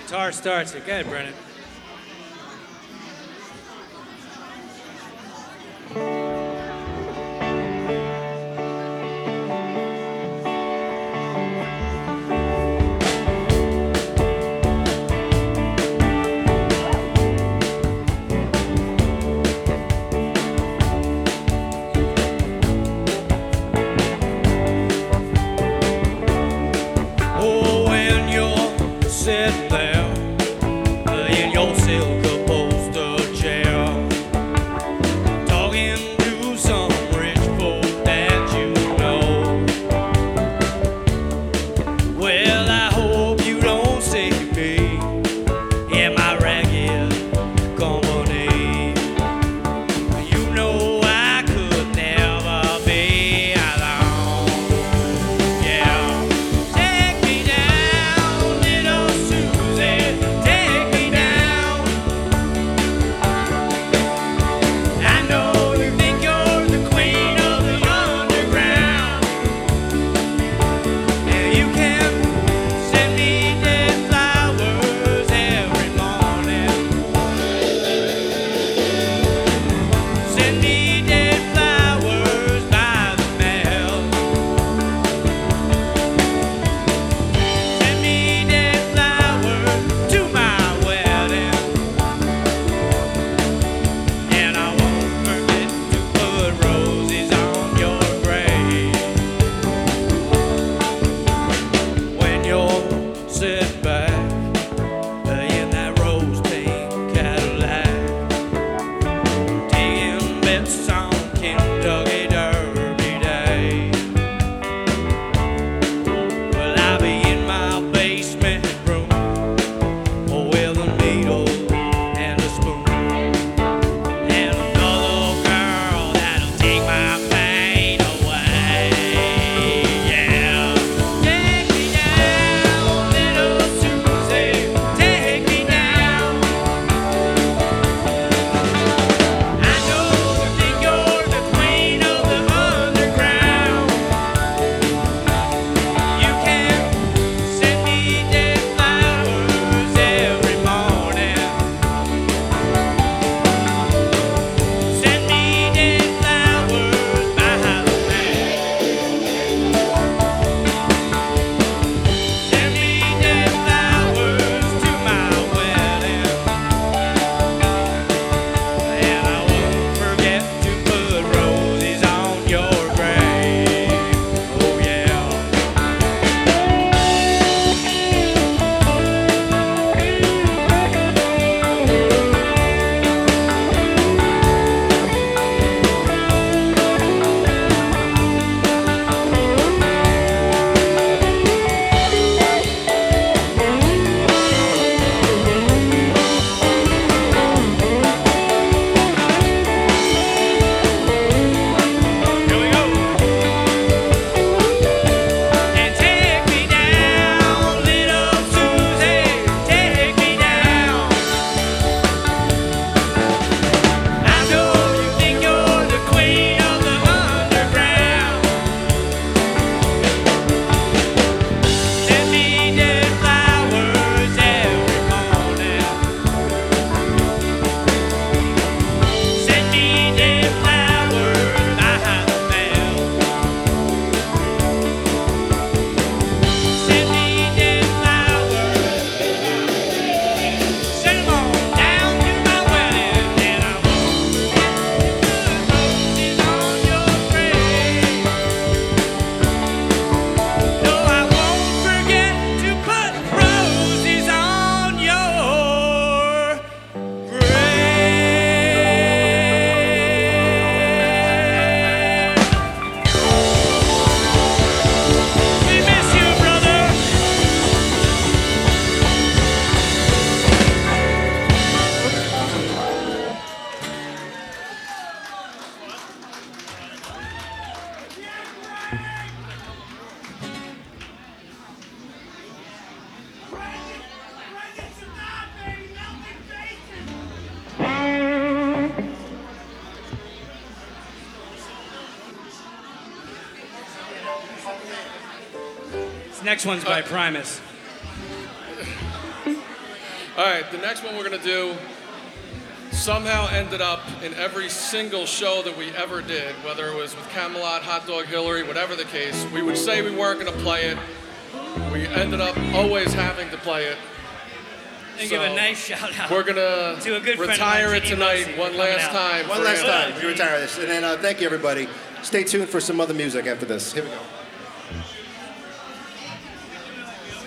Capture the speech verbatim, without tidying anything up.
Guitar starts it. Go ahead, Brennan. This next one's by Primus. All right, the next one we're going to do somehow ended up in every single show that we ever did, whether it was with Camelot, Hot Dog Hillary, whatever the case. We would say we weren't going to play it. We ended up always having to play it. And So give a nice shout out. We're going to a good to friend of retire mine, it Gene tonight Losey, one for last coming out. time. One for last Anthony. time. We retire this. And then uh, thank you, everybody. Stay tuned for some other music after this. Here we go.